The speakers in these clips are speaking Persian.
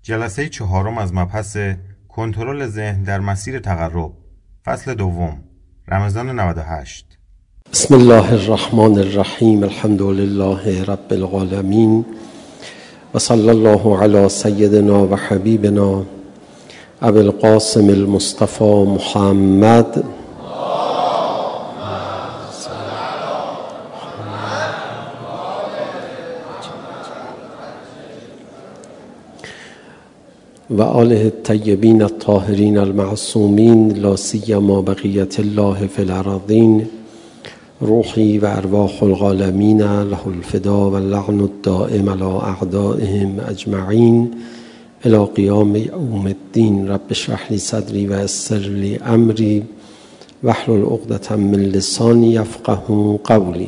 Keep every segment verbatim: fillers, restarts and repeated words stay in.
جلسه چهارم از مبحث کنترل ذهن در مسیر تقرب، فصل دوم، رمضان نود و هشت. بسم الله الرحمن الرحیم. الحمد لله رب العالمین و صلی الله علی سیدنا و حبیبنا ابی القاسم المصطفى محمد و آله الطیبین الطاهرین المعصومین لا سیما بقیت الله فی الارضین روحی و ارواح العالمین له الفدا و اللعن الدائم علی اعدائهم اجمعین الی قیام یوم الدین. رب اشرح لی صدری و یسر لی امری واحلل عقدة من لسانی یفقهوا قولی.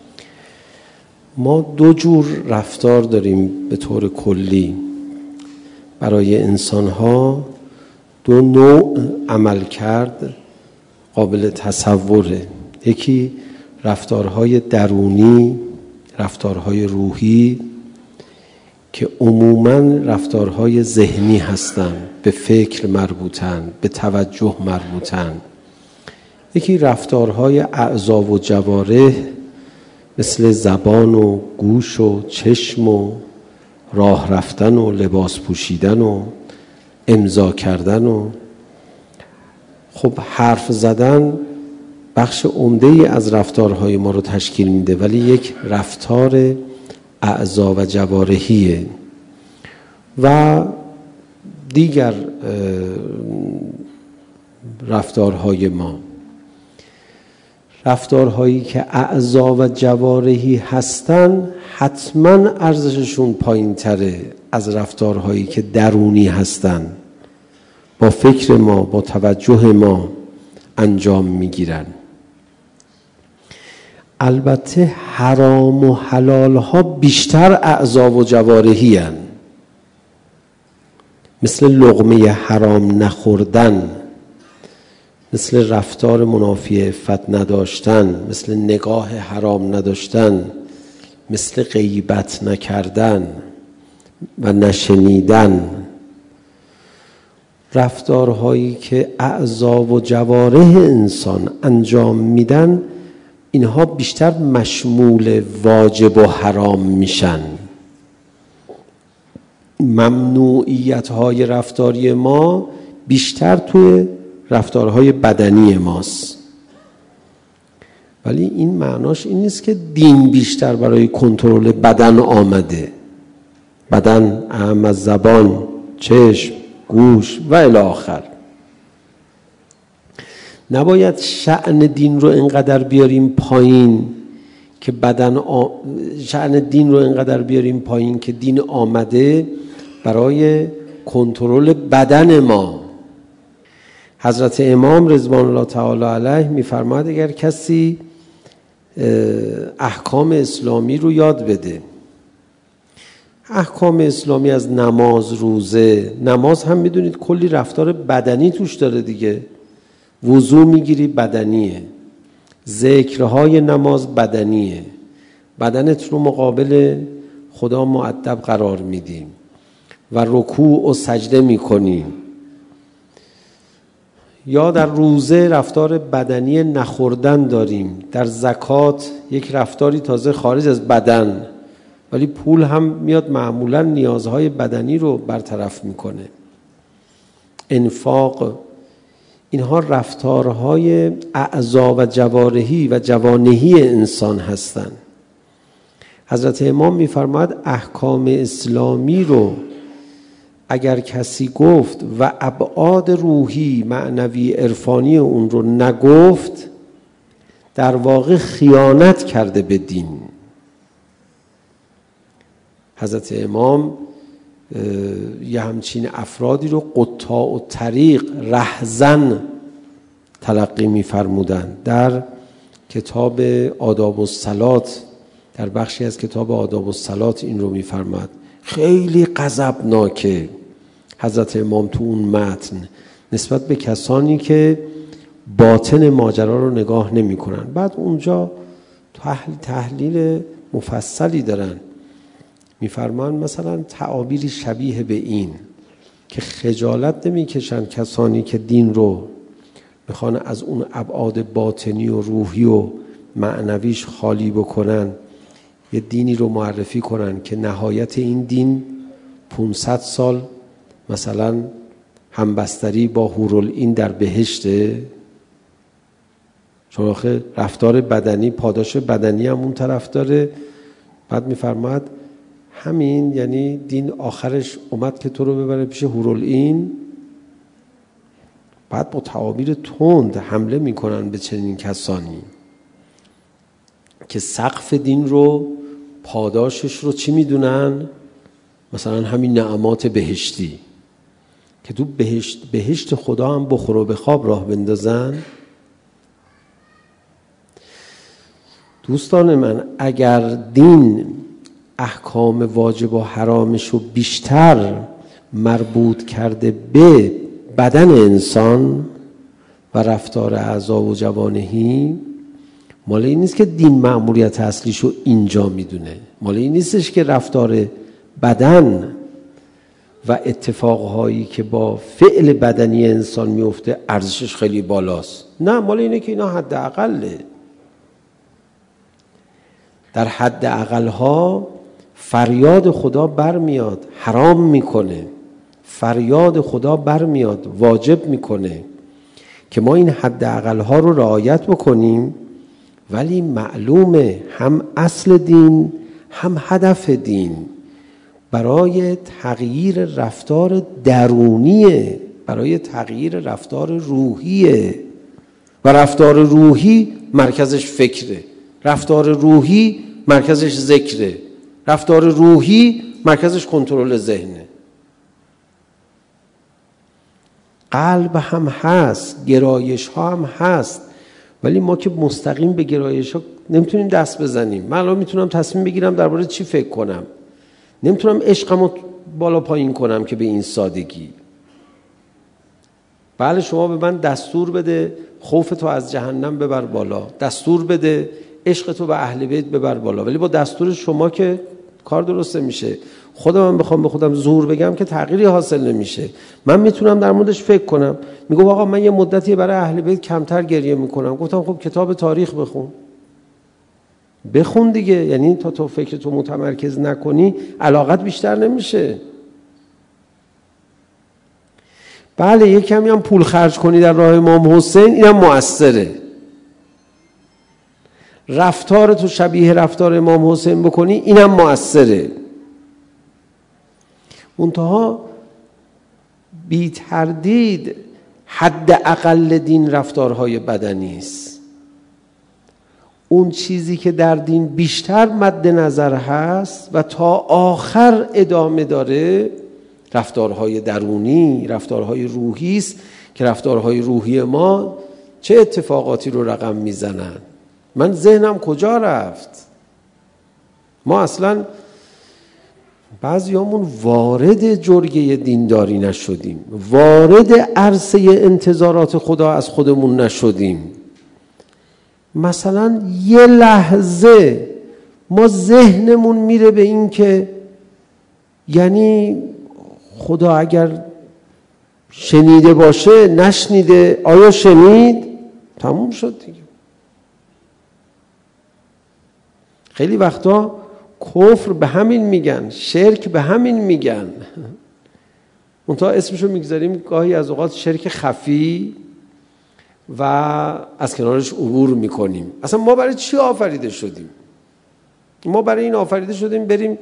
ما دو جور رفتار داریم به طور کلی برای انسان‌ها. دو نوع عمل کرد قابل تصوره. یکی رفتارهای درونی، رفتارهای روحی که عموماً رفتارهای ذهنی هستند، به فکر مربوطن، به توجه مربوطن. یکی رفتارهای اعضا و جوارح مثل زبان و گوش و چشم و راه رفتن و لباس پوشیدن و امضا کردن و خب حرف زدن بخش عمده‌ای از رفتارهای ما رو تشکیل میده، ولی یک رفتار اعضا و جوارحیه. و دیگر رفتارهای ما، رفتارهایی که اعضا و جوارحی هستن، حتما ارزششون پایین تره از رفتارهایی که درونی هستن، با فکر ما، با توجه ما انجام میگیرن. البته حرام و حلال ها بیشتر اعضا و جوارحی هن. مثل لقمه حرام نخوردن، مثل رفتار منافی عفت نداشتن، مثل نگاه حرام نداشتن، مثل غیبت نکردن و نشنیدن. رفتارهایی که اعضا و جوارح انسان انجام میدن، اینها بیشتر مشمول واجب و حرام میشن. ممنوعیت های رفتاری ما بیشتر توی رفتارهای بدنی ماست. ولی این معناش این نیست که دین بیشتر برای کنترل بدن آمده. بدن اهم از زبان، چشم، گوش و الی آخر. نباید شأن دین رو اینقدر بیاریم پایین که بدن آ... شأن دین رو اینقدر بیاریم پایین که دین آمده برای کنترل بدن ما. حضرت امام رضوان الله تعالی علیه میفرماید اگر کسی احکام اسلامی رو یاد بده، احکام اسلامی از نماز، روزه، نماز هم میدونید کلی رفتار بدنی توش داره دیگه. وضو میگیری بدنیه، ذکرهای نماز بدنیه، بدنت رو مقابل خدا مؤدب قرار میدیم و رکوع و سجده میکنیم. یا در روزه رفتار بدنی نخوردن داریم، در زکات یک رفتاری تازه خارج از بدن، ولی پول هم میاد معمولا نیازهای بدنی رو برطرف میکنه. انفاق، اینها رفتارهای اعضا و جوارحی و جوانحی انسان هستند. حضرت امام میفرماید احکام اسلامی رو اگر کسی گفت و ابعاد روحی، معنوی، عرفانی اون رو نگفت، در واقع خیانت کرده به دین. حضرت امام یه همچین افرادی رو قطاع و طریق، رهزن تلقی می‌فرمودند. در کتاب آداب الصلاة، در بخشی از کتاب آداب الصلاة این رو می‌فرماد. خیلی غضبناکه حضرت امام تو اون متن نسبت به کسانی که باطن ماجرا رو نگاه نمی‌کنن. بعد اونجا تحلیل مفصلی دارن. میفرمان مثلا تعابیری شبیه به این: که خجالت نمیکشن کسانی که دین رو میخوان از اون ابعاد باطنی و روحی و معنویش خالی بکنن، یه دینی رو معرفی کنن که نهایت این دین پانصد سال مثلا همبستری با حورالعین در بهشته. چون آخه رفتار بدنی، پاداش بدنی هم اون طرف داره. بعد میفرماد همین یعنی دین آخرش اومد که تو رو ببره پیش حورالعین. بعد با تعابیر تند حمله میکنن به چنین کسانی که سقف دین رو، پاداشش رو چی میدونن؟ مثلا همین نعمات بهشتی که تو بهشت, بهشت خدا هم بخور و بخواب راه بندازن. دوستان من، اگر دین احکام واجب و حرامش رو بیشتر مربوط کرده به بدن انسان و رفتار اعضا و جوانحی، مال این نیست که دین مأموریت اصلیشو اینجا میدونه. مال این نیستش که رفتار بدن و اتفاقهایی که با فعل بدنی انسان میفته ارزشش خیلی بالاست. نه، مال اینه که اینا حد اقله. در حد اقلها فریاد خدا برمیاد حرام میکنه، فریاد خدا برمیاد واجب میکنه که ما این حد اقلها رو رعایت بکنیم. ولی معلومه هم اصل دین هم هدف دین برای تغییر رفتار درونیه، برای تغییر رفتار روحیه. و رفتار روحی مرکزش فکره، رفتار روحی مرکزش ذکره، رفتار روحی مرکزش کنترل ذهنه. قلب هم هست، گرایش ها هم هست، ولی ما که مستقیم به گرایش ها نمیتونیم دست بزنیم. من الان میتونم تصمیم بگیرم درباره چی فکر کنم، نمیتونم عشقمو بالا پایین کنم که به این سادگی. بله شما به من دستور بده خوف تو از جهنم ببر بالا، دستور بده عشق تو به اهل بیت ببر بالا، ولی با دستور شما که کار درسته میشه. خودم من بخوام به خودم زور بگم که تغییری حاصل نمیشه. من میتونم در موردش فکر کنم. میگم آقا من یه مدتی برای اهل بیت کمتر گریه میکنم. گفتم خب کتاب تاریخ بخون. بخون دیگه. یعنی تا تو فکر تو متمرکز نکنی علاقت بیشتر نمیشه. بله یک کمی هم پول خرج کنی در راه امام حسین، اینم مؤثره. رفتار تو شبیه رفتار امام حسین بکنی، اینم مؤثره. منتها بی تردید حد اقل دین رفتارهای بدنی است. اون چیزی که در دین بیشتر مد نظر هست و تا آخر ادامه داره رفتارهای درونی، رفتارهای روحی است که رفتارهای روحی ما چه اتفاقاتی رو رقم میزنن. من ذهنم کجا رفت؟ ما اصلا بعضیامون وارد جرگه دینداری نشدیم، وارد عرصه انتظارات خدا از خودمون نشدیم. مثلا یه لحظه ما ذهنمون میره به این که یعنی خدا اگر شنیده باشه نشنیده، آیا شنید؟ تموم شد دیگه. خیلی وقتا کفر به همین میگن، شرک به همین میگن. منتها اسمشو میگذاریم گاهی از اوقات شرک خفی و از کنارش عبور میکنیم. اصلا ما برای چی آفریده شدیم؟ ما برای این آفریده شدیم بریم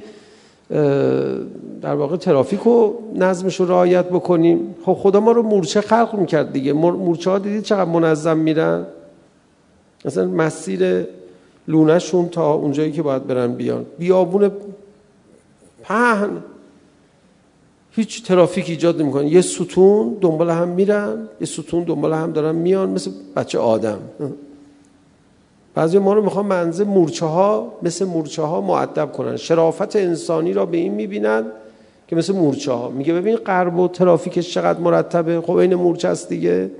در واقع ترافیک و نظمش رو رعایت بکنیم. خب خدا ما رو مورچه خلق میکرد دیگه. مورچه ها دیدید چقدر منظم میرن؟ مثلا مسیر لونه‌شون تا اونجایی که باید برن بیان، بیابون پهن، هیچ ترافیک ایجاد نمی‌کنن. یه ستون دنبال هم میرن، یه ستون دنبال هم دارن میان، مثل بچه آدم. بعضی ما رو میخوان منزه مورچه ها مثل مورچه ها مؤدب کنن. شرافت انسانی را به این میبینن که مثل مورچه ها. میگه ببین غرب و ترافیکش چقدر مرتبه، خب این مورچه است دیگه.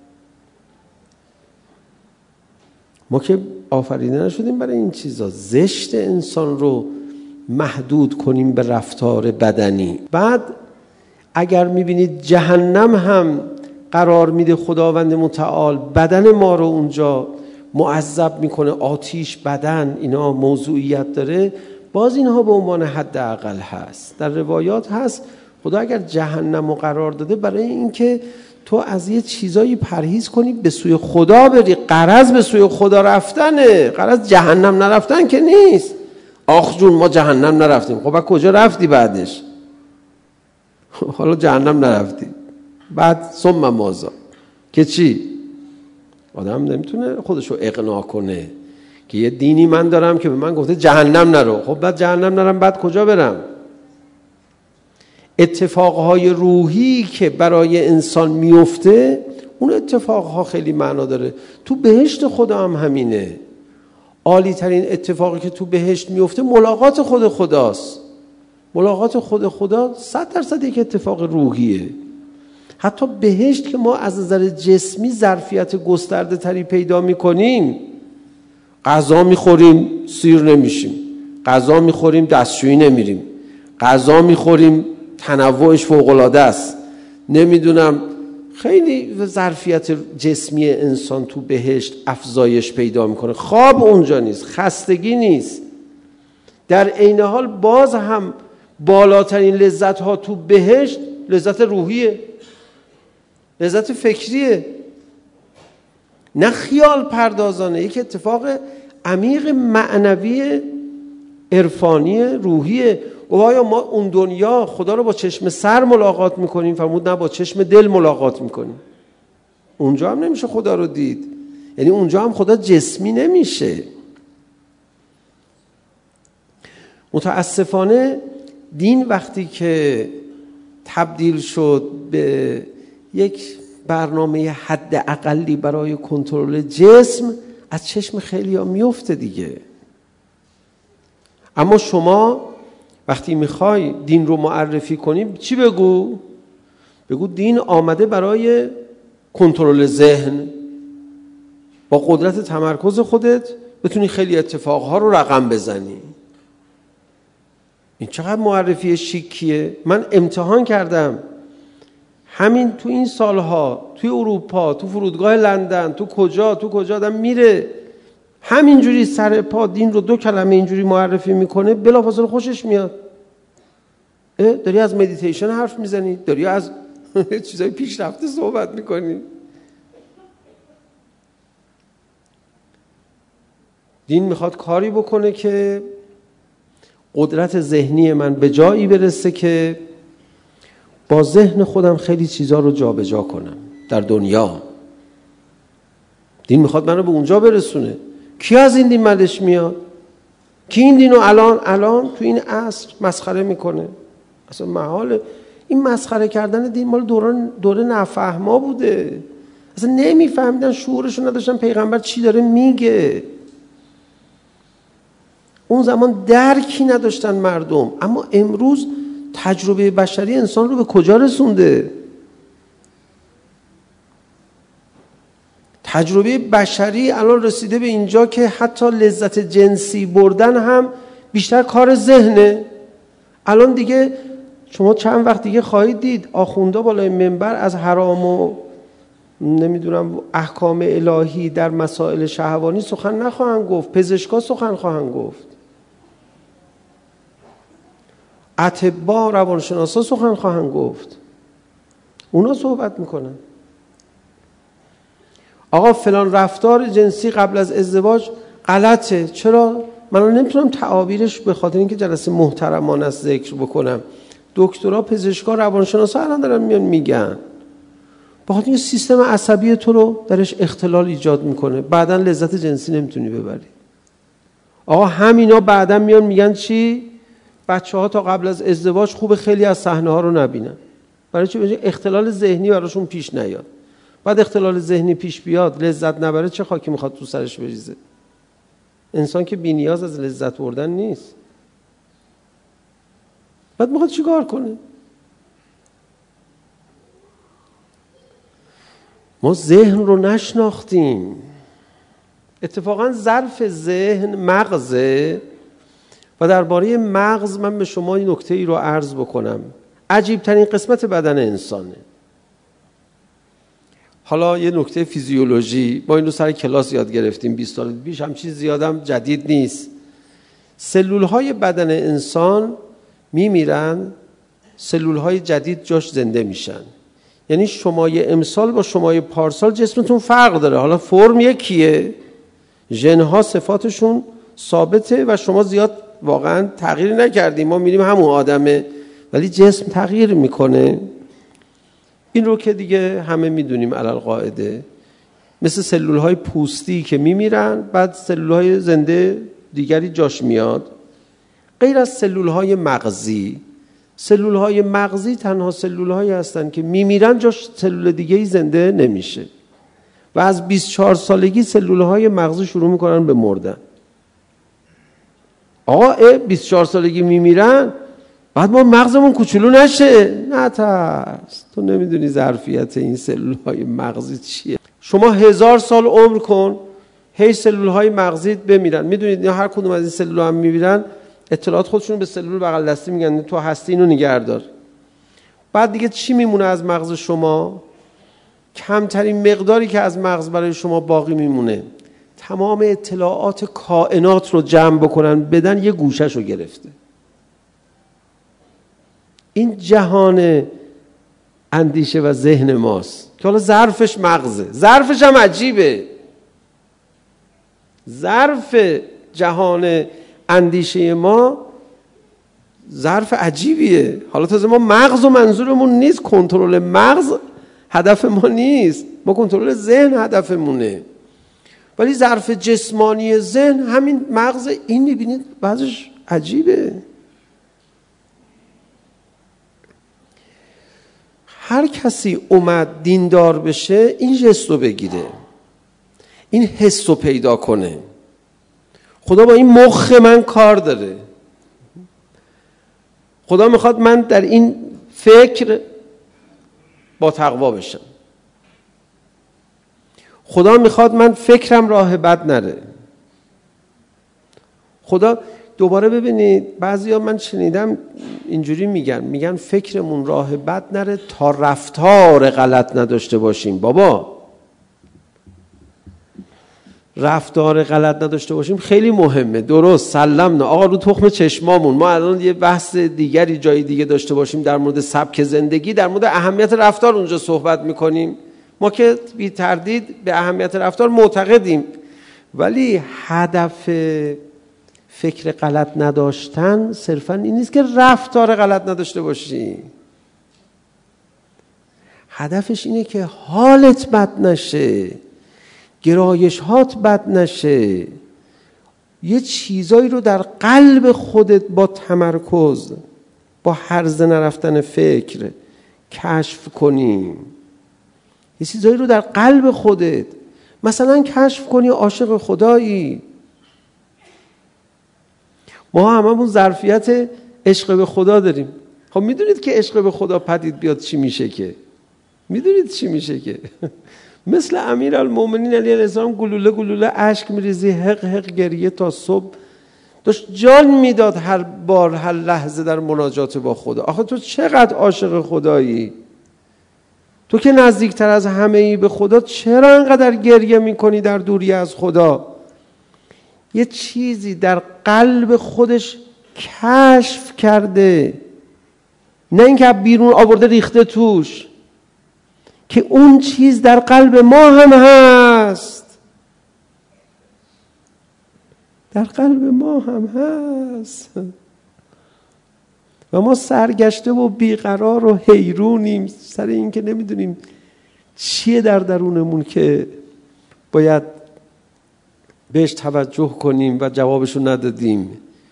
ما که آفریده نشدیم برای این چیزا. زشت انسان رو محدود کنیم به رفتار بدنی. بعد اگر میبینید جهنم هم قرار میده خداوند متعال بدن ما رو اونجا معذب میکنه، آتیش، بدن، اینا موضوعیت داره، باز اینها به عنوان حداقل هست. در روایات هست خدا اگر جهنم رو قرار داده برای اینکه تو از یه چیزایی پرهیز کنی به سوی خدا بری. غرض به سوی خدا رفتنه، غرض جهنم نرفتن که نیست. آخ جون ما جهنم نرفتیم. خب کجا رفتی بعدش؟ حالا جهنم نرفتی، بعد ثم ماذا که چی؟ آدم نمیتونه خودشو اقناع کنه که یه دینی من دارم که به من گفته جهنم نرو. خب بعد جهنم نرم بعد کجا برم؟ اتفاقهای روحی که برای انسان میفته اون اتفاقها خیلی معنا داره. تو بهشت خدا هم همینه. عالی ترین اتفاقی که تو بهشت میفته ملاقات خود خداست. ملاقات خود خدا صد درصد یک اتفاق روحیه. حتی بهشت که ما از نظر جسمی ظرفیت گسترده تری پیدا میکنیم، غذا میخوریم سیر نمیشیم، غذا میخوریم دستشویی نمیریم، غذا میخوریم تنوعش فوق‌العاده است، نمیدونم خیلی ظرفیت جسمی انسان تو بهشت افزایش پیدا میکنه. خواب اونجا نیست، خستگی نیست. در عین حال باز هم بالاترین لذت ها تو بهشت لذت روحیه، لذت فکریه، نه خیال پردازانه. یک اتفاق عمیق معنوی عرفانی روحیه. و آیا ما اون دنیا خدا رو با چشم سر ملاقات میکنیم؟ فرمود نه، با چشم دل ملاقات میکنیم. اونجا هم نمیشه خدا رو دید، یعنی اونجا هم خدا جسمی نمیشه. متاسفانه دین وقتی که تبدیل شد به یک برنامه حد اقلی برای کنترل جسم، از چشم خیلی ها میفته دیگه. اما شما وقتی میخوای دین رو معرفی کنی چی بگو؟ بگو دین آمده برای کنترل ذهن. با قدرت تمرکز خودت بتونی خیلی اتفاقها رو رقم بزنی. این چقدر معرفی شیکیه. من امتحان کردم همین تو این سالها توی اروپا، تو فرودگاه لندن، تو کجا تو کجا آدم میره همینجوری سر پا دین رو دو کلمه اینجوری معرفی میکنه، بلافاصله خوشش میاد. داری از مدیتیشن حرف میزنی، داری از چیزای پیشرفته صحبت میکنی. دین میخواد کاری بکنه که قدرت ذهنی من به جایی برسه که با ذهن خودم خیلی چیزا رو جا به جا کنم در دنیا. دین میخواد منو به اونجا برسونه. کی از این دین مدش میاد؟ کی این دینو الان الان تو این عصر مسخره میکنه؟ اصلا محاله. این مسخره کردن دین مال دوران دوره نفهما بوده. اصلا نمیفهمیدن، شعورشو نداشتن پیغمبر چی داره میگه. اون زمان درکی نداشتن مردم. اما امروز تجربه بشری انسان رو به کجا رسونده؟ تجربه بشری الان رسیده به اینجا که حتی لذت جنسی بردن هم بیشتر کار ذهنه. الان دیگه شما چند وقت دیگه خواهید دید آخوندا بالای منبر از حرام و نمیدونم احکام الهی در مسائل شهوانی سخن نخواهند گفت، پزشکا سخن خواهند گفت، اطباء روانشناسا سخن خواهند گفت. اونا صحبت میکنن. آقا فلان رفتار جنسی قبل از ازدواج غلطه. چرا؟ من نمیتونم تعابیرش به خاطر اینکه جلسه محترمانه است ذکر بکنم. دکترا، پزشکا، روانشناسا الان دارن میان میگن به خاطر اینکه سیستم عصبی تو رو درش اختلال ایجاد میکنه، بعداً لذت جنسی نمیتونی ببری. آقا همینا بعداً میان میگن چی؟ بچه‌ها تا قبل از ازدواج خوب خیلی از صحنه‌ها رو نبینن. برای چی؟ برای اختلال ذهنی براشون پیش نیاد. بعد اختلال ذهنی پیش بیاد، لذت نبره، چه خاکی میخواد تو سرش بریزه؟ انسان که بی نیاز از لذت بردن نیست. بعد میخواد چیکار کنه؟ ما ذهن رو نشناختیم. اتفاقا ظرف ذهن مغزه. و درباره مغز من به شما این نکته ای رو عرض بکنم. عجیب ترین قسمت بدن انسانه. حالا یه نکته فیزیولوژی، ما اینو سر کلاس یاد گرفتیم بیست سال پیش، هم چیز زیادم جدید نیست. سلولهای بدن انسان میمیرن، سلولهای جدید جاش زنده میشن. یعنی شمای امسال با شمای پارسال جسمتون فرق داره. حالا فرم یکیه، ژن‌ها صفاتشون ثابته و شما زیاد واقعا تغییر نکردیم، ما میریم همون آدمه، ولی جسم تغییر میکنه. این رو که دیگه همه میدونیم علل قاعده. مثل سلولهای پوستی که میمیرن، بعد سلولهای زنده دیگری جاش میاد. غیر از سلولهای مغزی، سلولهای مغزی تنها سلولهایی هستن که میمیرن جاش سلول دیگه‌ای زنده نمیشه و از بیست و چهار سالگی سلولهای مغزی شروع میکنن به مردن. آقا بیست و چهار سالگی میمیرن، بعد ما مغزمون کوچولو نشه؟ نه ترس، تو نمیدونی ظرفیت این سلولهای مغزی چیه. شما هزار سال عمر کن، هی سلولهای مغزیت بمیرن. میدونید هر کدوم از این سلولها هم میمیرن، اطلاعات خودشون به سلول بغل دستی میگن تو هستی، اینو نگهدار. بعد دیگه چی میمونه از مغز شما؟ کمترین مقداری که از مغز برای شما باقی میمونه. تمام اطلاعات کائنات رو جمع بکنن بدن، یه گوشه‌شو گرفته. این جهان اندیشه و ذهن ماست که حالا ظرفش مغزه. ظرفش هم عجیبه. ظرف جهان اندیشه ما ظرف عجیبیه. حالا تازه ما مغز و منظورمون نیست، کنترل مغز هدف ما نیست، ما کنترل ذهن هدفمونه. ولی ظرف جسمانی ذهن همین مغز. این میبینید بعضش عجیبه. هر کسی اومد دیندار بشه این جستو بگیره، این حسو پیدا کنه. خدا با این مخ من کار داره. خدا میخواد من در این فکر با تقوا بشم. خدا میخواد من فکرم راه بد نره. خدا دوباره ببینید، بعضیا من شنیدم اینجوری میگن، میگن فکرمون راه بد نره تا رفتار غلط نداشته باشیم. بابا رفتار غلط نداشته باشیم خیلی مهمه، درست، سلمنا. آقا رو تخم چشمامون ما الان یه بحث دیگری جای دیگه داشته باشیم در مورد سبک زندگی، در مورد اهمیت رفتار اونجا صحبت میکنیم. ما که بی تردید به اهمیت رفتار معتقدیم، ولی هدف فکر غلط نداشتن صرفا این نیست که رفتار غلط نداشته باشی. هدفش اینه که حالت بد نشه، گرایش هات بد نشه، یه چیزایی رو در قلب خودت با تمرکز، با هرزه نرفتن فکر کشف کنی. یه چیزایی رو در قلب خودت مثلا کشف کنی عاشق خدایی. ما هممون ظرفیت عشق به خدا داریم. خب میدونید که عشق به خدا پدید بیاد چی میشه؟ که میدونید چی میشه؟ که مثل امیرالمومنین علیه السلام گلوله گلوله اشک میریزی، حق حق گریه تا صبح، داشت جان میداد هر بار هر لحظه در مناجات با خدا. آخه تو چقدر عاشق خدایی؟ تو که نزدیکتر از همه ای به خدا، چرا انقدر گریه میکنی در دوری از خدا؟ یه چیزی در قلب خودش کشف کرده، نه اینکه بیرون آورده ریخته توش، که اون چیز در قلب ما هم هست. در قلب ما هم هست و ما سرگشته و بیقرار و حیرونیم سر این که نمیدونیم چیه در درونمون که باید بهش توجه کنیم و جوابشو ندادیم.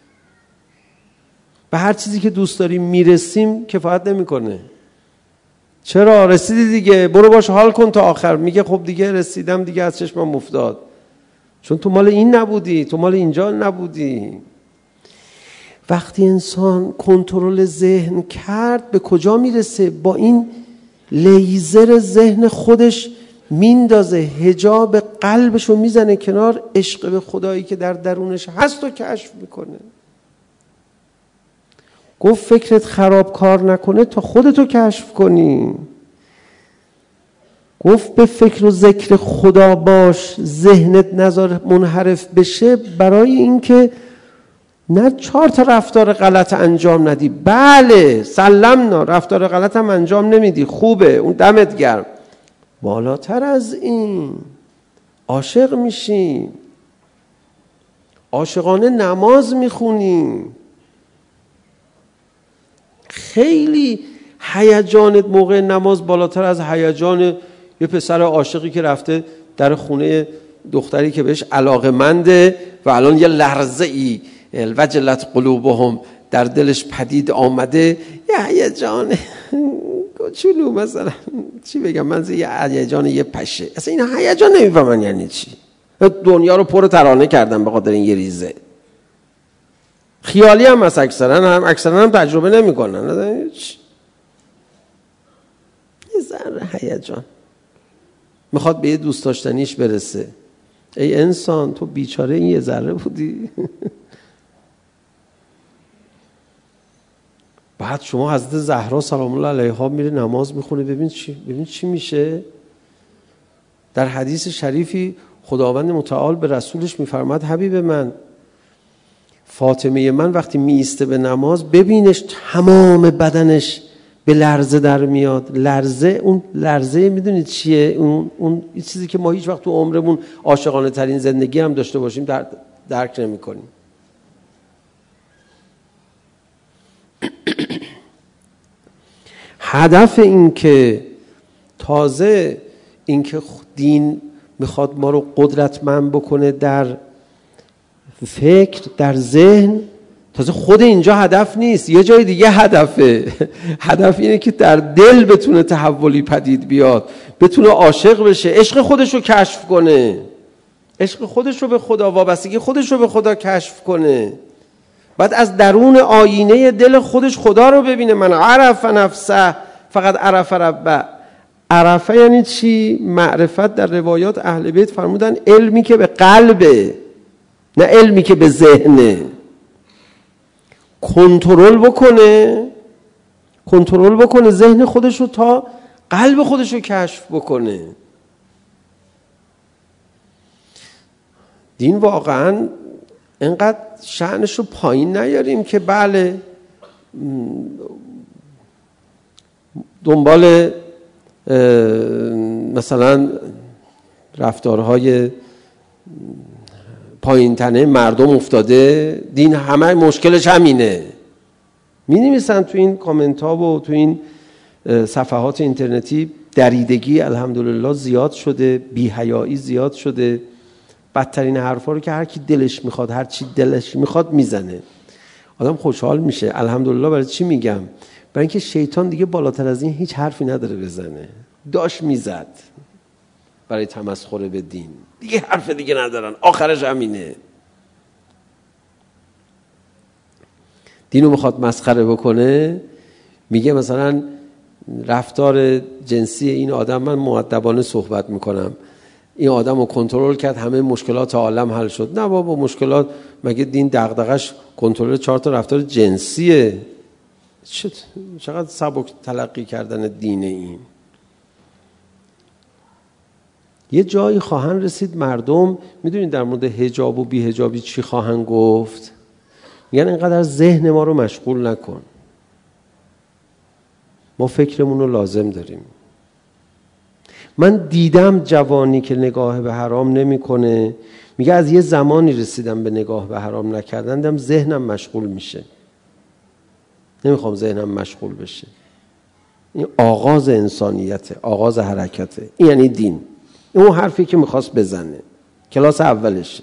به هر چیزی که دوست داریم میرسیم کفایت نمیکنه. چرا؟ رسیدی دیگه، برو باش حال کن تا آخر. میگه خب دیگه رسیدم دیگه، از چشمم افتاد، چون تو مال این نبودی، تو مال اینجا نبودی. وقتی انسان کنترل ذهن کرد به کجا میرسه؟ با این لیزر ذهن خودش میندازه، حجاب قلبشو میزنه کنار، عشق به خدایی که در درونش هست و کشف میکنه. گفت فکرت خراب کار نکنه تا خودتو کشف کنی. گفت به فکر و ذکر خدا باش، ذهنت نذار منحرف بشه، برای اینکه نه چهار تا رفتار غلط انجام ندی. بله سلمنا، رفتار غلط هم انجام نمیدی، خوبه، اون دمت گرم. بالاتر از این عاشق میشی، عاشقانه نماز میخونی، خیلی هیجانت موقع نماز بالاتر از هیجان یه پسر عاشقی که رفته در خونه دختری که بهش علاقه‌منده و الان یه لرزه ای وجلت قلوبهم در دلش پدید آمده، یه هیجان کوچولو، مثلا چی بگم من، یه هیجان یه پشه. اصلا این هیجان نمیفهمن یعنی چی. دنیا رو پر ترانه کردن به خاطر این یه ریزه. خیالی هم از اکثرا هم اکثرا هم تجربه نمیکنن. یه ذره هیجان میخواد به یه دوست داشتنیش برسه. ای انسان تو بیچاره این یه ذره بودی. بعد شما حضرت زهرا سلام الله علیها میره نماز میخونه، ببین چی ببین چی میشه. در حدیث شریفی خداوند متعال به رسولش میفرماد حبیب من، فاطمه من وقتی میایسته به نماز ببینش تمام بدنش به لرزه در میاد. لرزه، اون لرزه میدونید چیه؟ اون اون چیزی که ما هیچ وقت تو عمرمون عاشقانه ترین زندگی هم داشته باشیم در درک نمی کنیم. هدف این که تازه این که دین میخواد ما رو قدرتمند بکنه در فکر، در ذهن، تازه خود اینجا هدف نیست، یه جای دیگه هدفه. هدف اینه که در دل بتونه تحولی پدید بیاد، بتونه عاشق بشه، عشق خودش رو کشف کنه، عشق خودش رو به خدا، وابستگی خودش رو به خدا کشف کنه. بعد از درون آینه دل خودش خدا رو ببینه. من عرف نفسه فقط عرف ربه. عرفه یعنی چی؟ معرفت در روایات اهل بیت فرمودن علمی که به قلبه، نه علمی که به ذهنه. کنترل بکنه، کنترل بکنه ذهن خودش رو تا قلب خودش رو کشف بکنه. دین واقعا اینقدر شأنش رو پایین نیاریم که بله دنبال مثلا رفتارهای پایین تنه مردم افتاده. دین همه مشکلش همینه. می نویسن تو این کامنت ها و تو این صفحات اینترنتی دریدگی الحمدلله زیاد شده، بی‌حیایی زیاد شده، بدترین حرفا رو که هر کی دلش میخواد هر چی دلش میخواد میزنه. آدم خوشحال میشه. الحمدلله. برای چی میگم؟ برای اینکه شیطان دیگه بالاتر از این هیچ حرفی نداره بزنه. داش میزد برای تمسخر به دین، دیگه حرف دیگه ندارن، آخرش همینه. دینو میخواد مسخره بکنه، میگه مثلا رفتار جنسی این آدم، من مؤدبانه صحبت میکنم، این آدم رو کنترل کرد همه مشکلات عالم حل شد. نه بابا، مشکلات مگه دین دغدغش کنترل چهار تا رفتار جنسیه؟ چقدر سبک تلقی کردن دین این. یه جایی خواهن رسید مردم، میدونید در مورد حجاب و بی حجابی چی خواهن گفت؟ میگن اینقدر ذهن ما رو مشغول نکن، ما فکرمون رو لازم داریم. من دیدم جوانی که نگاه به حرام نمیکنه، میگه از یه زمانی رسیدم به نگاه به حرام نکردن، دیدم ذهنم مشغول میشه، نمیخوام ذهنم مشغول بشه. این آغاز انسانیته، آغاز حرکته. این یعنی دین. این اون حرفی که میخواست بزنه، کلاس اولشه.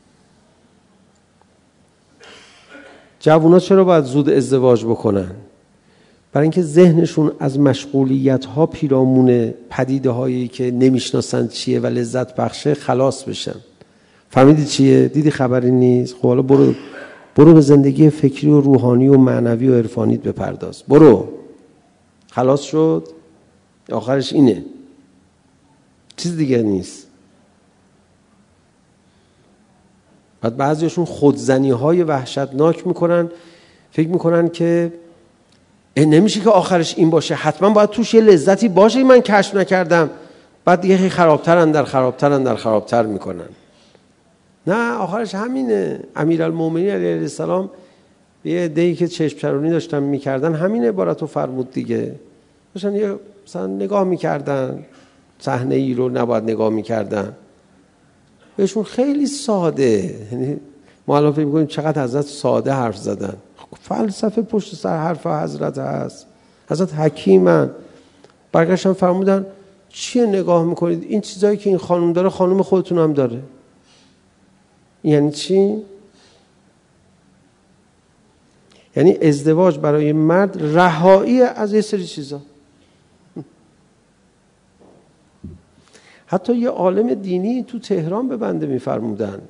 جوونا چرا باید زود ازدواج بکنن؟ برای اینکه ذهنشون از مشغولیت ها پیرامون پدیده هایی که نمیشناسن چیه و لذت بخشه خلاص بشن. فهمیدی چیه؟ دیدی خبری نیست؟ خب حالا برو برو به زندگی فکری و روحانی و معنوی و عرفانیت بپرداز. برو. خلاص شد. آخرش اینه، چیز دیگه نیست. بعد بعضیشون خودزنی های وحشتناک میکنن، فکر میکنن که نمیشه که آخرش این باشه، حتما باید توش یه لذتی باشه من کشف نکردم. بعد دیگه خرابترن در خرابترن در خرابتر میکنن. نه آخرش همینه. امیرالمومنین علیه السلام یه عده‌ای که چشم چرونی داشتن میکردن همین عبارت رو فرمود دیگه. داشتن یه مثلا نگاه میکردن صحنه ای رو نباید نگاه میکردن، بهشون خیلی ساده، یعنی ما الان فکر می‌کنیم چقدر حضرت ساده حرف زدن. فلسفه پشت سر حرف حضرت هست. حضرت حکیمن. برگشتن فرمودن چیه نگاه میکنید؟ این چیزایی که این خانم داره خانم خودتون هم داره. یعنی چی؟ یعنی ازدواج برای مرد رهایی از یه سری چیزا. حتی یه عالم دینی تو تهران به بنده میفرمودن،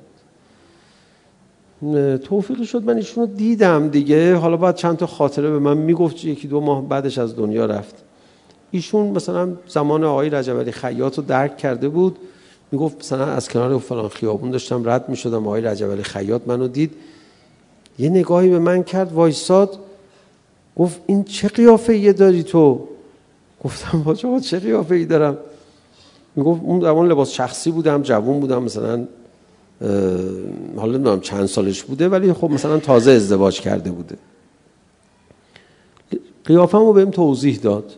توفیق شد من ایشون رو دیدم دیگه، حالا بعد چند تا خاطره به من میگفت، یکی دو ماه بعدش از دنیا رفت. ایشون مثلا زمان آقای رجب علی خیاط رو درک کرده بود، میگفت مثلا از کنار فلان خیابون داشتم رد میشدم، آقای رجب علی خیاط منو دید، یه نگاهی به من کرد، وایساد، گفت این چه قیافه‌ای داری تو؟ گفتم باجا چه قیافه‌ای دارم؟ میگفت اون زمان لباس شخصی بودم، جوون بودم، مثلا حالا نمیدونم چند سالش بوده ولی خب مثلا تازه ازدواج کرده بوده. قیافه‌مو بهم توضیح داد.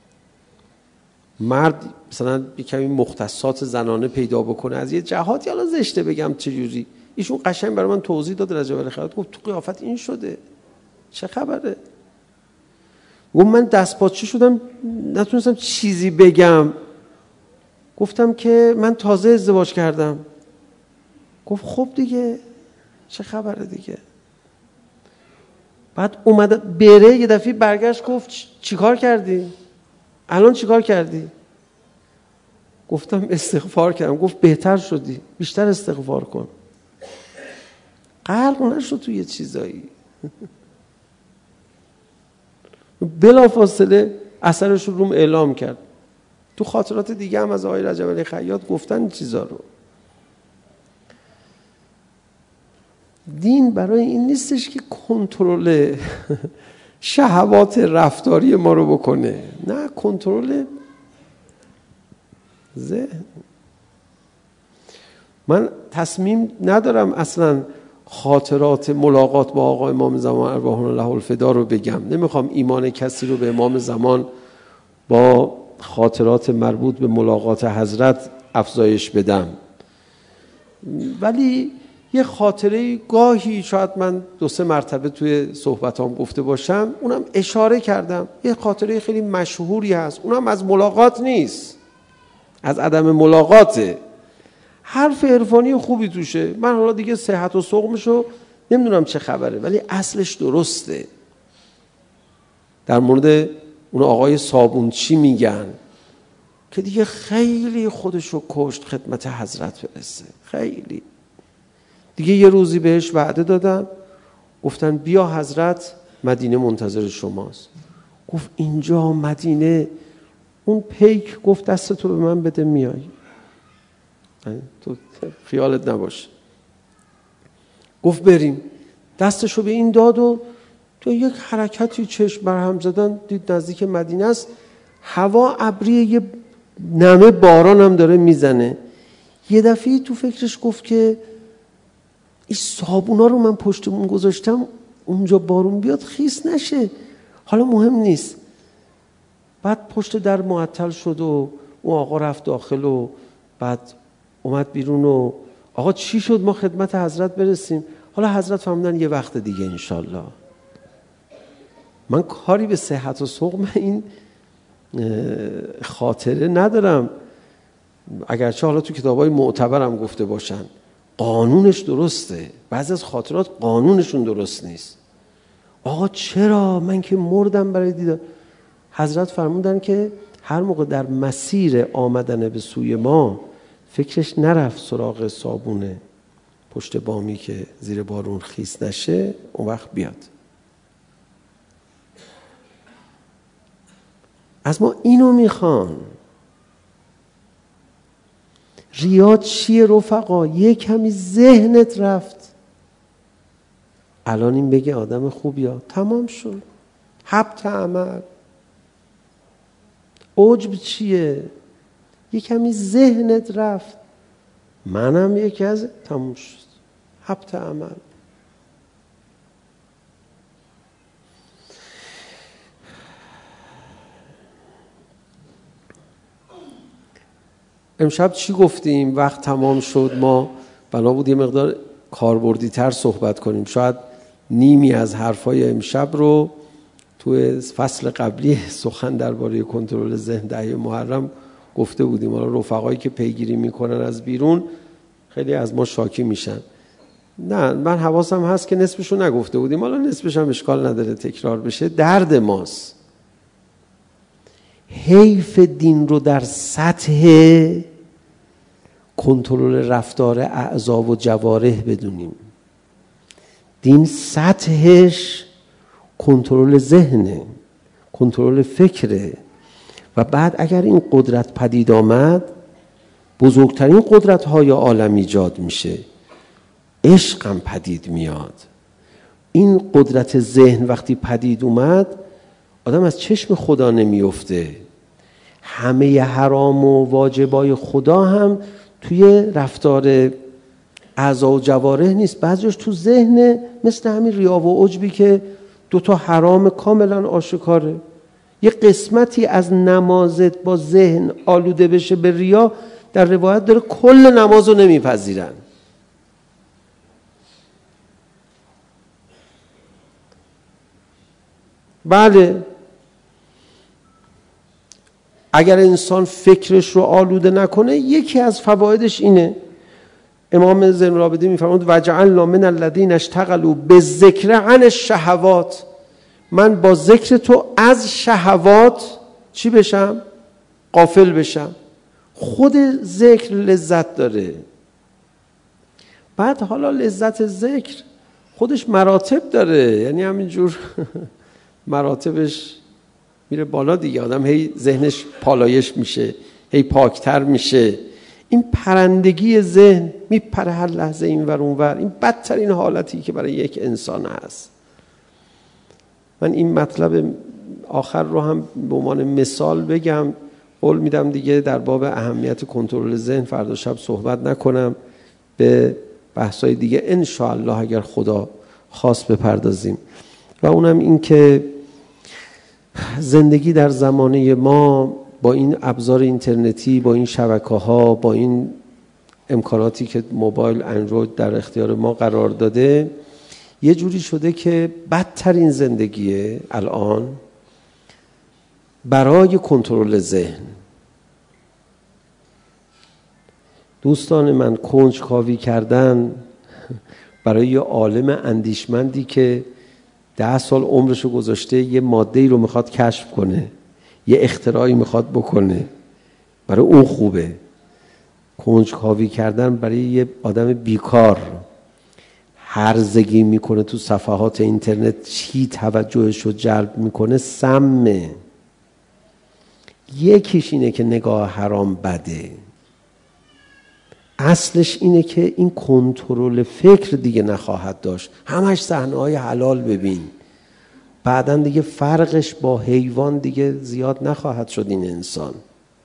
مرد مثلا یه کمی مختصات زنانه پیدا بکنه از یه جهاتی، حالا زشته بگم چجوری، ایشون قشنگ برای من توضیح داد. رجب علی خیاط گفت تو قیافت این شده، چه خبره؟ گفت من دست پاچه شدم نتونستم چیزی بگم، گفتم که من تازه ازدواج کردم. گفت خب دیگه چه خبره دیگه؟ بعد اومد بره، یه دفعه برگشت گفت چیکار کردی؟ الان چیکار کردی؟ گفتم استغفار کردم. گفت بهتر شدی، بیشتر استغفار کن، غرق نشو توی یه چیزایی. بلافاصله اثرش رو روم اعلام کرد. تو خاطرات دیگه هم از آقای رجب علی خیاط گفتن این چیزا رو. دین برای این نیستش که کنترل شهوات رفتاری ما رو بکنه، نه، کنترل ذهن. من تصمیم ندارم اصلا خاطرات ملاقات با آقا امام زمان ارواح الله الفدا رو بگم، نمیخوام ایمان کسی رو به امام زمان با خاطرات مربوط به ملاقات حضرت افزایش بدم، ولی یه خاطره گاهی شاید من دو سه مرتبه توی صحبتام گفته باشم، اونم اشاره کردم. یه خاطره خیلی مشهوری هست، اونم از ملاقات نیست، از عدم ملاقاته. حرف عرفانی خوبی توشه، من حالا دیگه صحت و سقمشو نمیدونم چه خبره، ولی اصلش درسته. در مورد اون آقای صابونچی میگن که دیگه خیلی خودشو کشت خدمت حضرت برسه، خیلی دیگه. یه روزی بهش وعده دادن، گفتن بیا حضرت مدینه منتظر شماست. گفت اینجا مدینه؟ اون پیک گفت دست تو به من بده میای، تو خیالت نباشه. گفت بریم، دستشو به این داد و تو یک حرکتی چشم برهم زدن دید نزدیک مدینه است، هوا ابریه، یه نمه باران هم داره میزنه. یه دفعه تو فکرش گفت که این صابونا رو من پشتمون گذاشتم، اونجا بارون بیاد خیس نشه، حالا مهم نیست. بعد پشت در معطل شد و اون آقا رفت داخل و بعد اومد بیرون و آقا چی شد ما خدمت حضرت برسیم؟ حالا حضرت فرمودن یه وقت دیگه انشالله. من کاری به صحت و سقم این خاطره ندارم، اگرچه حالا تو کتابای معتبرم گفته باشن قانونش درسته، بعضی از خاطرات قانونشون درست نیست. آقا چرا؟ من که مردم برای دیدن. حضرت فرمودن که هر موقع در مسیر آمدن به سوی ما فکرش نرفت سراغ صابونه پشت بامی که زیر بارون خیس نشه، اون وقت بیاد. از ما اینو میخوان. ریا چیه رفقا؟ یه کمی ذهنت رفت، الان این بگه آدم خوبیا، تمام شد. حبط عمل. عجب چیه؟ یه کمی ذهنت رفت، منم یکی از تموم شد. حبط عمل. امشب چی گفتیم؟ وقت تمام شد، ما بنا بود یه مقدار کاربردی تر صحبت کنیم. شاید نیمی از حرفای امشب رو توی فصل قبلی سخن درباره کنترل ذهن دهه محرم گفته بودیم. حالا رفقایی که پیگیری میکنن از بیرون خیلی از ما شاکی میشن. نه، من حواسم هست که نصفشو نگفته بودیم، حالا نصفش هم اشکال نداره تکرار بشه. درد ماست حیف دین رو در سطح کنترل رفتار اعضا و جوارح بدونیم. دین سطحش کنترل ذهنه، کنترل فکره. و بعد اگر این قدرت پدید آمد، بزرگترین قدرت های عالم ایجاد میشه، عشق هم پدید میاد. این قدرت ذهن وقتی پدید اومد، آدم از چشم خدا نمیفته. همه حرام و واجبای خدا هم توی رفتار اعضا و جوارح نیست، بعضیش تو ذهن، مثل همین ریا و عجبی که دوتا حرام کاملا آشکاره. یه قسمتی از نمازت با ذهن آلوده بشه به ریا، در روایت داره کل نمازو نمیپذیرن. بله، اگر انسان فکرش رو آلوده نکنه، یکی از فوایدش اینه. امام زین العابدین میفرماید وجعلنا من الذین اشتغلوا بالذکر عن الشهوات. من با ذکر تو از شهوات چی بشم؟ غافل بشم. خود ذکر لذت داره. بعد حالا لذت ذکر خودش مراتب داره، یعنی همینجور مراتبش میره بالا دیگه. آدم هی ذهنش پالایش میشه، هی پاکتر میشه. این پرندگی ذهن میپره هر لحظه این ور اون ور. این بدترین حالتی که برای یک انسان هست. من این مطلب آخر رو هم به عنوان مثال بگم. قول میدم دیگه در باب اهمیت کنترل ذهن فردا شب صحبت نکنم، به بحثای دیگه ان شاء الله اگر خدا خواست بپردازیم. و اونم این که زندگی در زمانه ما با این ابزار اینترنتی، با این شبکه‌ها، با این امکاناتی که موبایل اندروید در اختیار ما قرار داده، یه جوری شده که بدترین زندگیه الان برای کنترل ذهن. دوستان من، کنجکاوی کردن برای یه عالم اندیشمندی که ده سال عمرشو گذاشته یه ماده‌ای رو میخواد کشف کنه، یه اختراعی میخواد بکنه، برای اون خوبه. کنجکاوی کردن برای یه آدم بیکار هرزگی میکنه تو صفحات اینترنت، چی توجهشو جلب میکنه؟ سمه. یکیش اینه که نگاه حرام بده، اصلش اینه که این کنترل فکر دیگه نخواهد داشت. همش صحنه‌های حلال ببین، بعدن دیگه فرقش با حیوان دیگه زیاد نخواهد شد. این انسان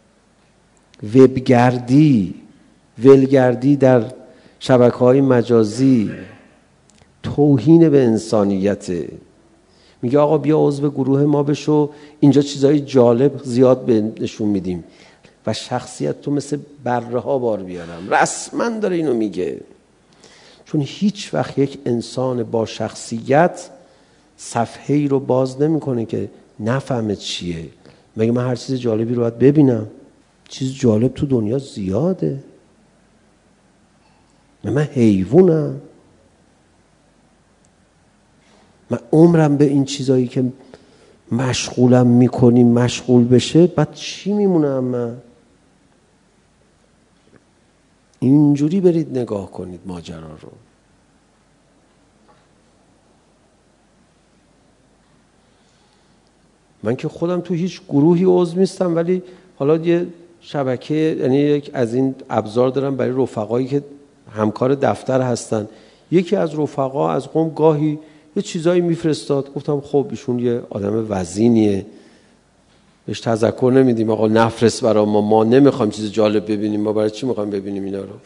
وبگردی، ولگردی در شبکه‌های مجازی توهین به انسانیته. میگه آقا بیا عضو گروه ما بشو، اینجا چیزای جالب زیاد به نشون میدیم و شخصیت تو مثل بره ها بار بیارم. رسما داره اینو میگه. چون هیچ وقت یک انسان با شخصیت صفحه‌ای رو باز نمیکنه که نفهمه چیه. مگه من هر چیز جالبی رو باید ببینم؟ چیز جالب تو دنیا زیاده. من حیوانم؟ من عمرم به این چیزایی که مشغولم میکنیم مشغول بشه، بعد چی میمونم من؟ اینجوری برید نگاه کنید ماجرا رو. من که خودم تو هیچ گروهی عضو نیستم، ولی حالا یه شبکه، یعنی یک از این ابزار دارم برای رفقایی که همکار دفتر هستن. یکی از رفقا از قم گاهی یه چیزایی میفرستاد. گفتم خب ایشون یه آدم وزینیه، بهش تذکر نمیدیم آقا نفرست برای ما، ما نمیخوایم چیز جالب ببینیم، ما برای چی میخوایم ببینیم اینا رو؟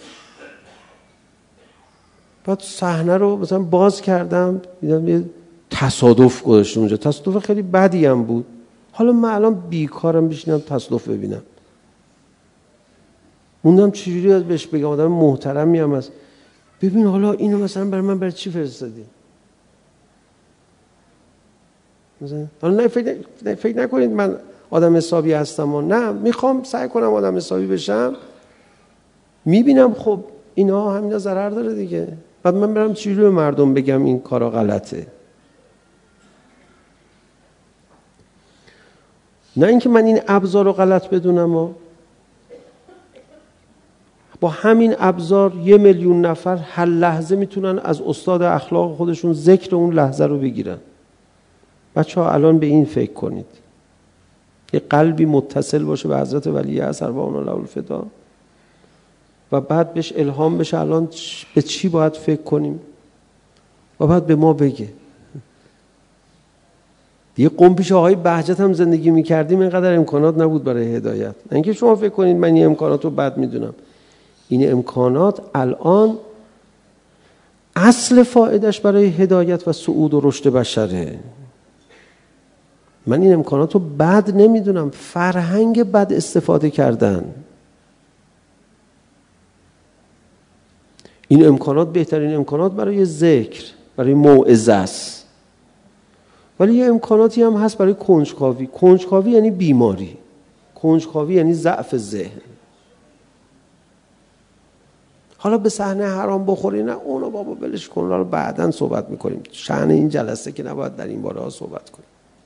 بعد صحنه رو مثلا باز کردم دیدم یه تصادف گذاشته اونجا، تصادف خیلی بدی هم بود. حالا من الان بیکارم بشینم تصادف ببینم، موندم چجوری از بهش بگم آدم محترمی هم هست، ببین حالا اینو مثلا برای من برای چی فرستادی؟ مثلا حالا نه فکر, نه فکر نکنید من آدم حسابی هستم و نه، میخوام سعی کنم آدم حسابی بشم، میبینم خب اینا همینا ضرر داره دیگه، بعد من برم چجوری به مردم بگم این کارا غلطه؟ نه اینکه من این ابزار رو غلط بدونم و با همین ابزار یه میلیون نفر هر لحظه میتونن از استاد اخلاق خودشون ذکر اون لحظه رو بگیرن. بچه ها الان به این فکر کنید، یه قلبی متصل باشه به حضرت ولی اصر و اون له الفدا و بعد بهش الهام بشه الان به چی باید فکر کنیم و بعد به ما بگه. یه قوم پیش آقای بهجت هم زندگی میکردیم اینقدر امکانات نبود برای هدایت. نه اینکه شما فکر کنید من این امکانات رو بد میدونم، این امکانات الان اصل فایدهش برای هدایت و صعود و رشد بشره. من این امکانات رو بد نمیدونم، فرهنگ بد استفاده کردن. این امکانات بهترین امکانات برای ذکر، برای موعظه است، ولی یه امکاناتی هم هست برای کنجکاوی. کنجکاوی یعنی بیماری، کنجکاوی یعنی ضعف ذهن. حالا به صحنه حرام بخوری نه اونو بابا بلش کن، حالا بعداً صحبت میکنیم، شأن این جلسه که نباید در این باره ها صحبت کنیم.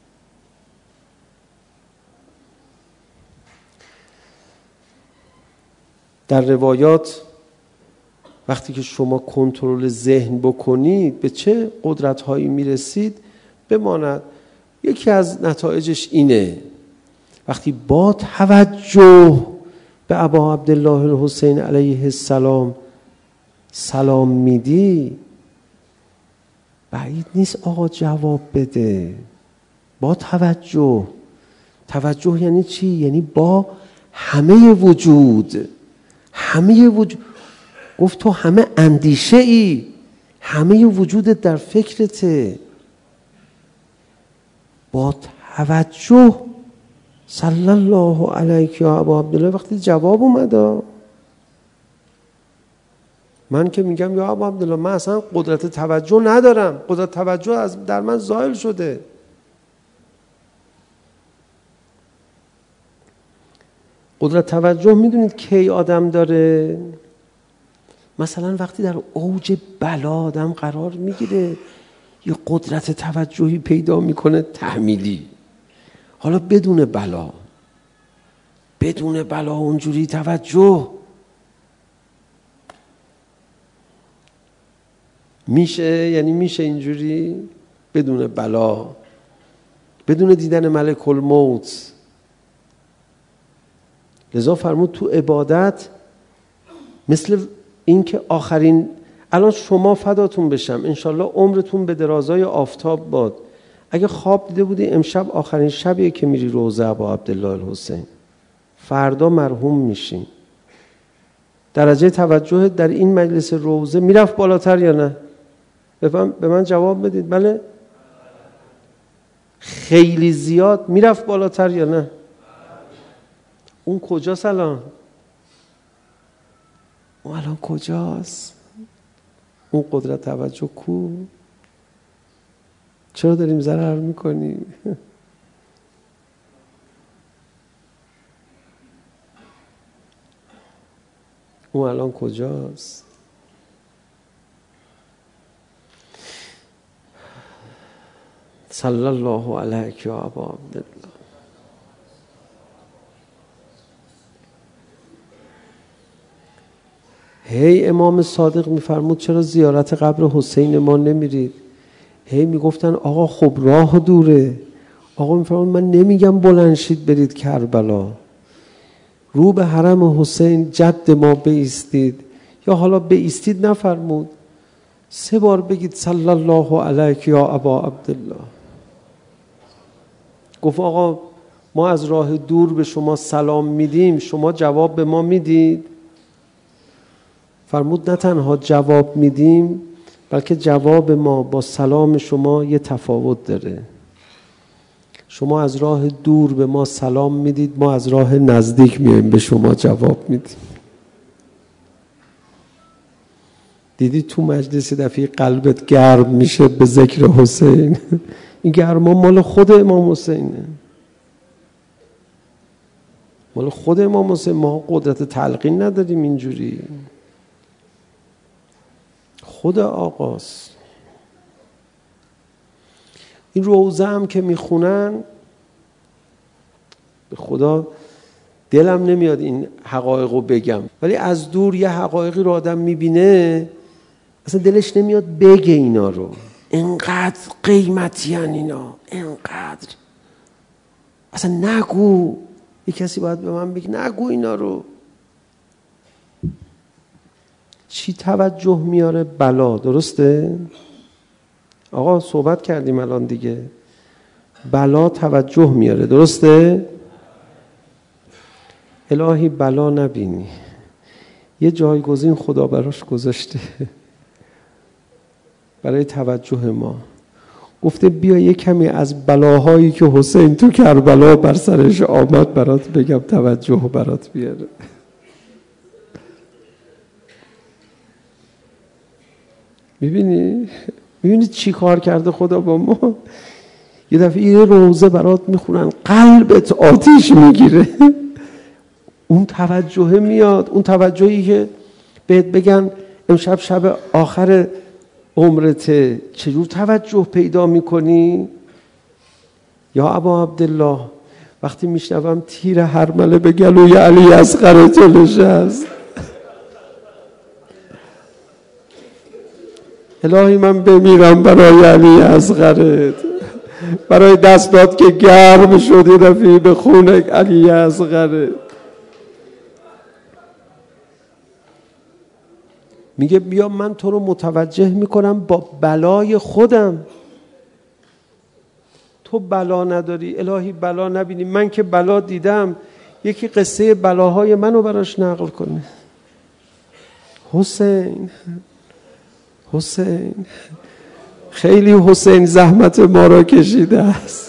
در روایات وقتی که شما کنترل ذهن بکنید به چه قدرت هایی میرسید بماند. یکی از نتایجش اینه وقتی با توجه به ابا عبدالله الحسین علیه السلام سلام میدی، بعید نیست آقا جواب بده. با توجه. توجه یعنی چی؟ یعنی با همه وجود. همه وجود. گفت تو همه اندیشه ای، همه وجودت در فکرته. با توجه. صلی الله علیک یا ابا عبدالله. وقتی جواب اومد، من که میگم یا ابا عبدالله من اصلا قدرت توجه ندارم، قدرت توجه از در من زائل شده. قدرت توجه میدونید کی آدم داره؟ مثلا وقتی در اوج بلا آدم قرار میگیره یه قدرت توجهی پیدا میکنه تحمیلی. حالا بدون بلا، بدون بلا اونجوری توجه میشه؟ یعنی میشه اینجوری بدون بلا، بدون دیدن ملک الموت. لذا فرمود تو عبادت مثل این که آخرین، الان شما فداتون بشم انشالله عمرتون به درازای آفتاب باد، اگه خواب دیده بودی امشب آخرین شبیه که میری روضه ابا عبدالله الحسین، فردا مرحوم میشین. درجه توجه در این مجلس روضه میرفت بالاتر یا نه؟ به من جواب بدید. بله؟ خیلی زیاد میرفت بالاتر یا نه؟ اون کجاست الان؟ اون الان کجاست؟ اون قدرت توجه کو؟ چرا داریم ضرر میکنیم؟ اون الان کجاست؟ صلی الله علیک یا ابا عبدالله. هی امام صادق میفرمود چرا زیارت قبر حسین ما نمیرید؟ هی میگفتن آقا خب راه دوره. آقا میفرمود من نمیگم بلند شید برید کربلا، رو به حرم حسین جد ما بایستید، یا حالا بایستید نفرمود، سه بار بگید صلی الله علیک یا ابا عبدالله. گفت آقا ما از راه دور به شما سلام میدیم، شما جواب به ما میدید؟ فرمود نه تنها جواب میدیم، بلکه جواب ما با سلام شما یه تفاوت داره. شما از راه دور به ما سلام میدید، ما از راه نزدیک میایم به شما جواب میدیم. دیدی تو مجلس دفعه قلبت گرم میشه به ذکر حسین. این گرما مال خود امام حسینه، مال خود امام حسین. ما قدرت تلقین نداریم اینجوری، خود آقاست. این روزه هم که میخونن به خدا دلم نمیاد این حقایق رو بگم، ولی از دور یه حقایقی رو آدم میبینه اصلا دلش نمیاد بگه اینا رو. اینقدر قیمتی هن اینا، اینقدر اصلا نگو. یه کسی باید به من بگه نگو اینا رو. چی توجه میاره؟ بلا. درسته؟ آقا صحبت کردیم الان دیگه. بلا توجه میاره، درسته؟ الهی بلا نبینی. یه جایگزین خدا براش گذاشته برای توجه ما. گفته بیا یه کمی از بلاهایی که حسین تو کربلا بر سرش آمد برات بگم، توجه برات بیاره. میبینی؟ میبینی چی کار کرده خدا با ما؟ یه دفعه یه روزه برات میخونن قلبت آتیش میگیره. اون توجه میاد، اون توجهی که بهت بگن امشب شب آخر عمرته، چجور توجه پیدا میکنی؟ یا ابا عبدالله وقتی میشنوم تیر هرمله به گلوی علی اصغر تو نشست، الهی من بمیرم برای علی اصغرت، برای دستات که گرم شدی دفعی به خون علی اصغرت. میگه بیا من تو رو متوجه میکنم با بلای خودم. تو بلا نداری، الهی بلا نبینی. من که بلا دیدم، یکی قصه بلاهای منو براش نقل کنه. حسین حسین خیلی حسین زحمت ما را کشیده است.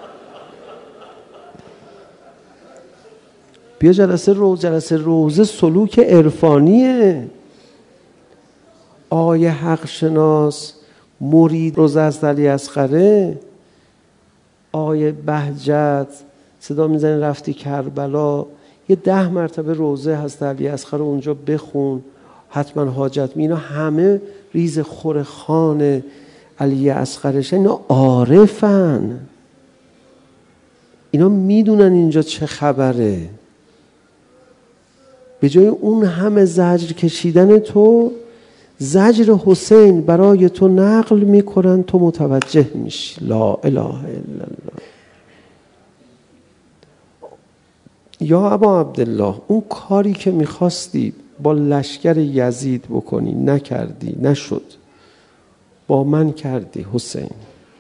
بیا جلسه روز جلسه روزه سلوک عرفانیه. آقای حق شناس مرید روزه از علی اصغره، آقای بهجت صدا میزنه رفتی کربلا، یه ده مرتبه روزه هست علی اصغر اونجا بخون، حتما حاجت می. اینا همه ریز خور خان علی اصغرش، اینا عارفن، اینا میدونن اینجا چه خبره. به جای اون همه زجر کشیدن تو، زجر حسین برای تو نقل میکنن، تو متوجه میشی. لا اله الا الله. یا ابا عبدالله اون کاری که میخواستی با لشکر یزید بکنی نکردی، نشد، با من کردی حسین.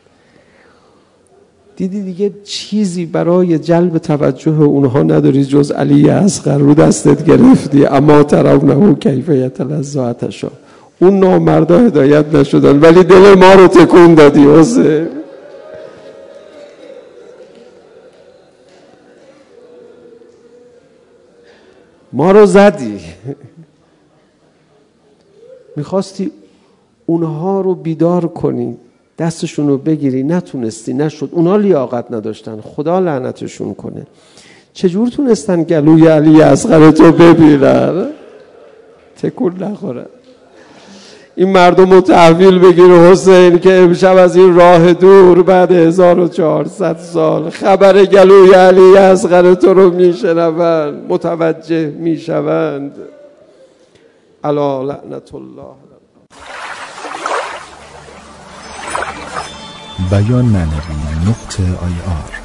دیدی دیگه چیزی برای جلب توجه اونها نداری جز علی اصغر، رو دستت گرفتی. اما ترونه کیف یتلظی عطشا. اون نامردا هدایت نشدن ولی دل ما رو تکون دادی حسین. ما رو زدی. میخواستی اونها رو بیدار کنی، دستشون رو بگیری، نتونستی، نشد. اونها لیاقت نداشتن، خدا لعنتشون کنه. چجور تونستن گلوی علی اصغر تو ببیرن؟ تکون نخورن. این مردم رو تحویل بگیر حسین که امشب از این راه دور بعد هزار و چهارصد سال خبر گلوی علی اصغر تو رو میشنوند، متوجه میشوند. الا لعنت الله. بیان معنوی نقطه آی آر